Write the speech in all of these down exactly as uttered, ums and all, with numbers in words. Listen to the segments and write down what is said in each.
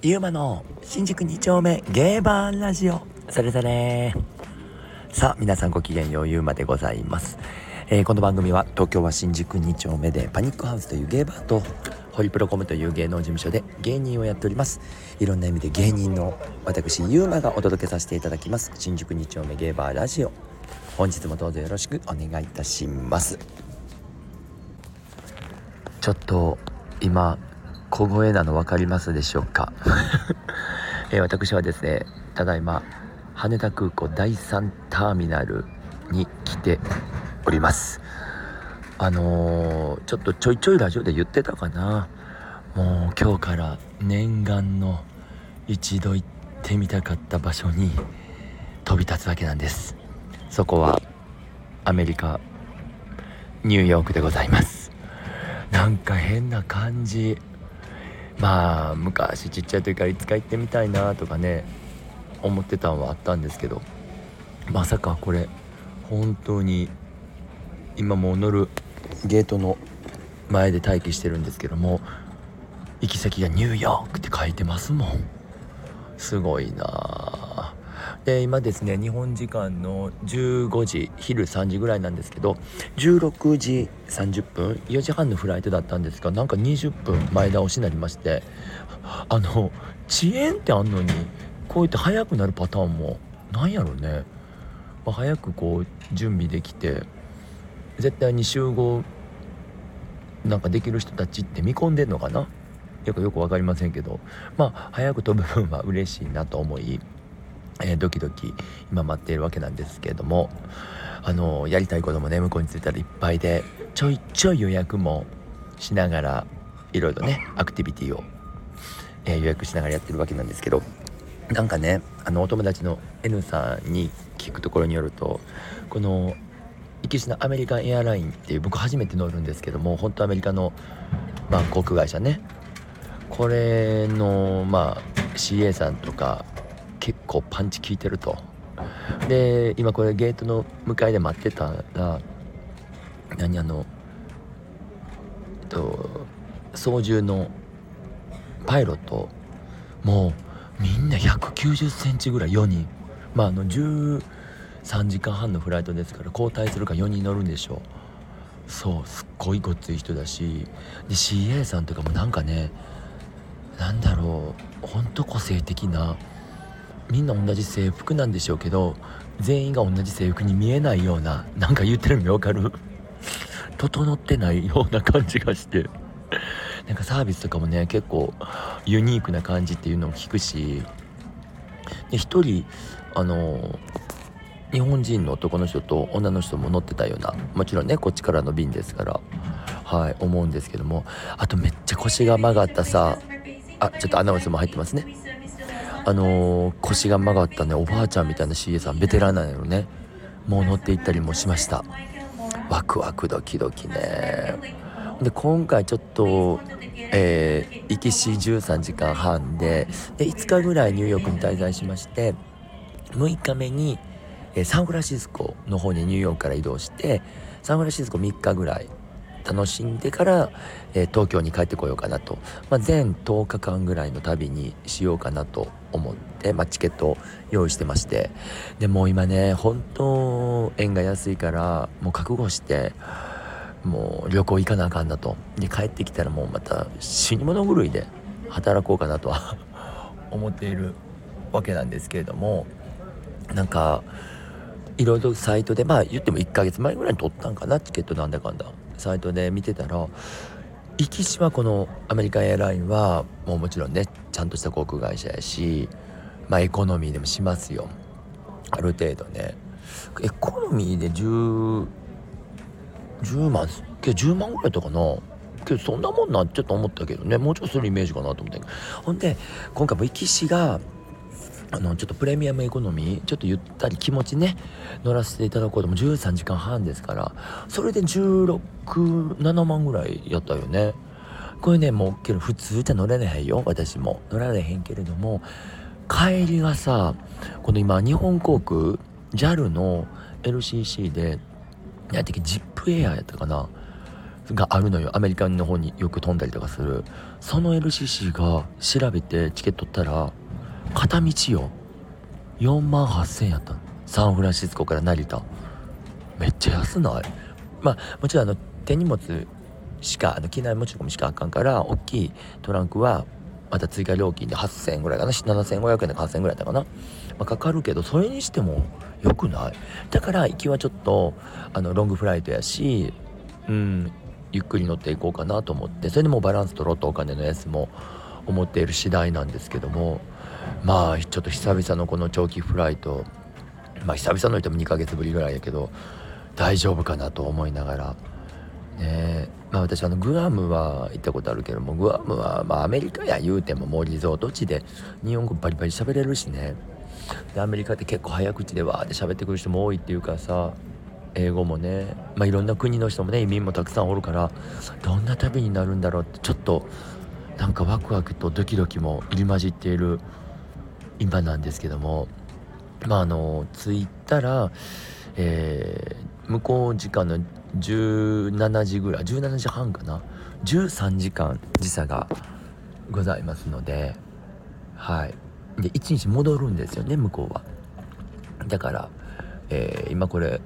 ゆうまの新宿に丁目ゲーバーラジオ。それぞれさあ皆さんごきげんよう、ゆうまでございます。えー、この番組は東京は新宿に丁目でパニックハウスというゲーバーとホリプロコムという芸能事務所で芸人をやっております。いろんな意味で芸人の私ゆうまがお届けさせていただきます新宿に丁目ゲーバーラジオ。本日もどうぞよろしくお願いいたします。ちょっと今小声なの分かりますでしょうか、えー、私はですね、ただいま羽田空港だいさんターミナルに来ております。あのー、ちょっとちょいちょいラジオで言ってたかな。もう今日から念願の一度行ってみたかった場所に飛び立つわけなんです。そこはアメリカニューヨークでございます。なんか変な感じ。まあ昔ちっちゃい時からいつか行ってみたいなとかね思ってたのはあったんですけど、まさかこれ本当に今もう乗るゲートの前で待機してるんですけども、行き先がニューヨークって書いてますもん。すごいな。で今ですね、日本時間のじゅうごじ、昼さんじぐらいなんですけど、じゅうろくじさんじゅっぷん、よじはんのフライトだったんですが、なんかにじゅっぷん前倒しになりまして、あの遅延ってあんのにこうやって早くなるパターンもなんやろね、まあ、早くこう準備できて絶対に集合なんかできる人たちって見込んでんのかな、よくよく分かりませんけど、まあ早く飛ぶ分は嬉しいなと思い、えー、ドキドキ今待っているわけなんですけれども、あのやりたいこともね向こうに着いたらいっぱいで、ちょいちょい予約もしながらいろいろねアクティビティを、えー、予約しながらやってるわけなんですけど、なんかね、あのお友達の N さんに聞くところによると、この行きしのアメリカンエアラインっていう、僕初めて乗るんですけども、本当アメリカの、まあ、航空会社ね、これのまあ シーエー さんとか結構パンチ効いてると。で今これゲートの向かいで待ってたら、何あのえっと操縦のパイロットもうみんなひゃくきゅうじゅっセンチぐらいよにん、まああのじゅうさんじかんはんのフライトですから交代するかよにん乗るんでしょう。そうすっごいごっつい人だし、で シーエー さんとかもなんかね、なんだろう、ほんと個性的な、みんな同じ制服なんでしょうけど全員が同じ制服に見えないような、なんか言ってるのわかる整ってないような感じがして、なんかサービスとかもね結構ユニークな感じっていうのを聞くし、で一人あの日本人の男の人と女の人も乗ってたような、もちろんねこっちからの便ですから、はい思うんですけども、あとめっちゃ腰が曲がったさあ、ちょっとアナウンスも入ってますね。あのー、腰が曲がったねおばあちゃんみたいな シーエー さん、ベテランなのね、もう乗っていったりもしました。ワクワクドキドキね。で今回ちょっと、えー、行きしじゅうさんじかんはんで、でいつかぐらいニューヨークに滞在しまして、むいかめに、えー、サンフランシスコの方にニューヨークから移動して、サンフランシスコみっかぐらい楽しんでから、えー、東京に帰ってこようかなと、まあ、全とおかかんぐらいの旅にしようかなと思って、まあ、チケットを用意してまして、でもう今ね本当円が安いからもう覚悟してもう旅行行かなあかんなと。で帰ってきたらもうまた死に物狂いで働こうかなとは思っているわけなんですけれども、なんかいろいろサイトで、まあ言ってもいっかげつまえぐらいに取ったんかな、チケットなんだかんだサイトで見てたら、行きしはこのアメリカンエアラインはもうもちろんねちゃんとした航空会社やし、まあエコノミーでもしますよ、ある程度ね。エコノミーで10 10万けどじゅうまんぐらいだったかな、けどそんなもんなんちょっと思ったけどね、もうちょっとするイメージかなと思って。ほんで今回も行きしがあのちょっとプレミアムエコノミーちょっとゆったり気持ちね乗らせていただこうともじゅうさんじかんはんですから、それでじゅうろく、ななまんぐらいやったよね。これねもうけど普通じゃ乗れないよ、私も乗られへんけれども、帰りがさ、この今日本航空 ジャル の エルシーシー で何やったっけ、ジップエアやったかな、 があるのよ。アメリカの方によく飛んだりとかする。その エルシーシー が調べてチケット取ったら片道よよんまんはっせんえんやったの。サンフランシスコから成田。めっちゃ安ない？まあもちろんあの手荷物しかあの機内持ち込みしかあかんから、大きいトランクはまた追加料金ではっせんえんぐらいかな、ななせんごひゃくえんではっせんえんぐらいだったかな、まあ、かかるけど、それにしても良くない？だから行きはちょっとあのロングフライトやし、うんゆっくり乗っていこうかなと思って、それでもうバランス取ろうとお金のやつも思っている次第なんですけども、まあちょっと久々のこの長期フライト、まあ久々の言ってもにかげつぶりぐらいやけど大丈夫かなと思いながらね。まあ私あのグアムは行ったことあるけども、グアムはまあアメリカや言うてももうリゾート地で日本語バリバリ喋れるしね。でアメリカって結構早口でわーって喋ってくる人も多いっていうかさ、英語もね、まあいろんな国の人もね移民もたくさんおるから、どんな旅になるんだろうってちょっとなんかワクワクとドキドキも入り混じっている今なんですけども、まああの着いたら、えー、向こう時間のじゅうしちじぐらい、じゅうしちじはんかな、じゅうさんじかん時差がございますので、はいでいちにち戻るんですよね向こうは。だから、えー、今これ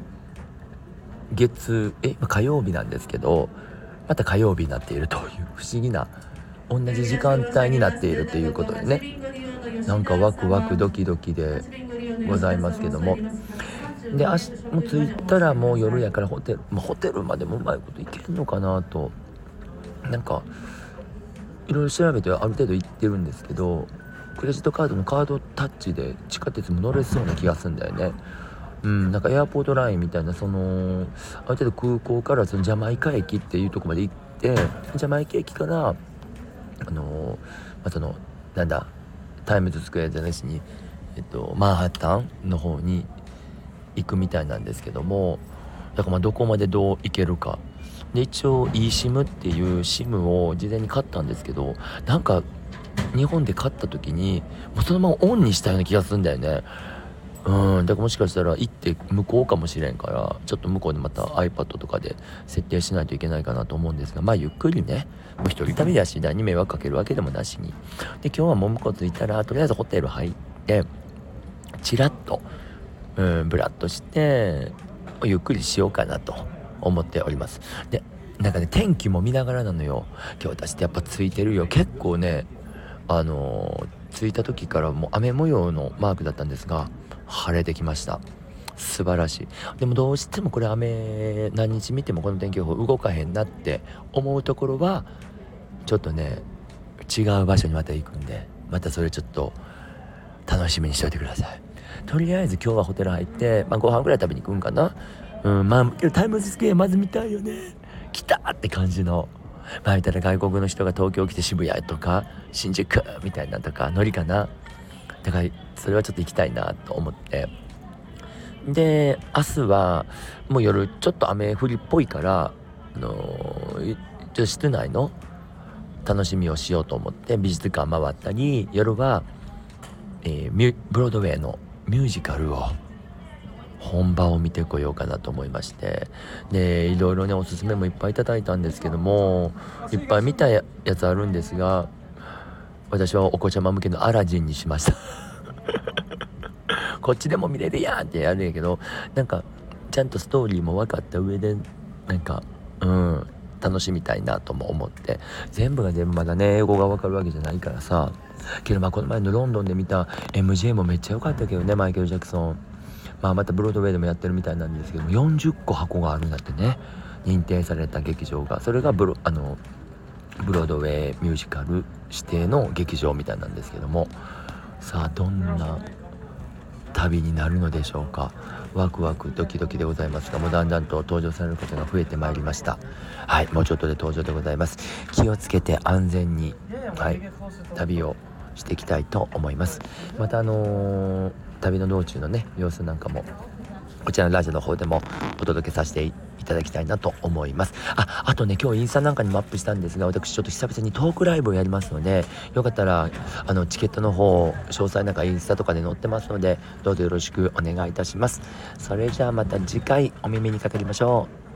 月え火曜日なんですけど、また火曜日になっているという不思議な同じ時間帯になっているということでね、なんかワクワクドキドキでございますけども、で明日も着いたらもう夜やからホテル、まあ、ホテルまでもうまいこと行けるのかなと、なんかいろいろ調べてある程度行ってるんですけど、クレジットカードのカードタッチで地下鉄も乗れそうな気がするんだよね。うん、なんかエアポートラインみたいな、そのある程度空港からそのジャマイカ駅っていうところまで行って、ジャマイカ駅からあのー、まあ、そのなんだタイムズスクエアじゃなしに、えっと、マンハッタンの方に行くみたいなんですけども、だからまあどこまでどう行けるかで、一応 eSIM っていう SIM を事前に買ったんですけど、なんか日本で買った時にもうそのままオンにしたような気がするんだよね。うんだからもしかしたら行って向こうかもしれんから、ちょっと向こうでまた iPad とかで設定しないといけないかなと思うんですが、まあゆっくりね、もう一人旅だし誰に迷惑かけるわけでもなしに、で今日はもう向こう着いたらとりあえずホテル入ってチラッとうんブラッとしてゆっくりしようかなと思っております。でなんかね天気も見ながらなのよ。今日私ってやっぱついてるよ。結構ねあのー、着いた時からもう雨模様のマークだったんですが晴れてきました。素晴らしい。でもどうしてもこれ雨何日見てもこの天気予報動かへんなって思うところはちょっとね違う場所にまた行くんで、またそれちょっと楽しみにしておいてください。とりあえず今日はホテル入って、まあ、ご飯ぐらい食べに行くんかな。うんまあタイムズスクエアまず見たいよね。来たって感じの、まあ見たら外国の人が東京来て渋谷とか新宿みたいなとかノリかな。だからそれはちょっと行きたいなと思って、で明日はもう夜ちょっと雨降りっぽいから、あのー、ちょっと室内の楽しみをしようと思って美術館回ったり、夜は、えー、ミュブロードウェイのミュージカルを本場を見てこようかなと思いまして、でいろいろねおすすめもいっぱいいただいたんですけども、いっぱい見たやつあるんですが、私はお子ちゃま向けのアラジンにしましたこっちでも見れるやんってやるんやけど、なんかちゃんとストーリーも分かった上でなんかうん楽しみたいなとも思って、全部が全部まだね英語が分かるわけじゃないからさ、けどまあこの前のロンドンで見た エムジェー もめっちゃ良かったけどね、マイケル・ジャクソン。まあまたブロードウェイでもやってるみたいなんですけども、よんじゅっこ箱があるんだってね、認定された劇場が。それがブロあのブロードウェイミュージカル指定の劇場みたいなんですけども、さあどんな旅になるのでしょうか。ワクワクドキドキでございますが、もうだんだんと登場される方が増えてまいりました。はい、もうちょっとで登場でございます。気をつけて安全に、はい、旅をしていきたいと思います。またあのー、旅の道中のね様子なんかもこちらのラジオの方でもお届けさせていただきたいなと思います。あ、あとね今日インスタなんかにもアップしたんですが、私ちょっと久々にトークライブをやりますので、よかったらあのチケットの方詳細なんかインスタとかで載ってますので、どうぞよろしくお願いいたします。それじゃあまた次回お耳にかかりましょう。いって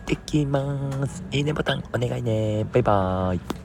ってきます。いいねボタンお願いね。バイバーイ。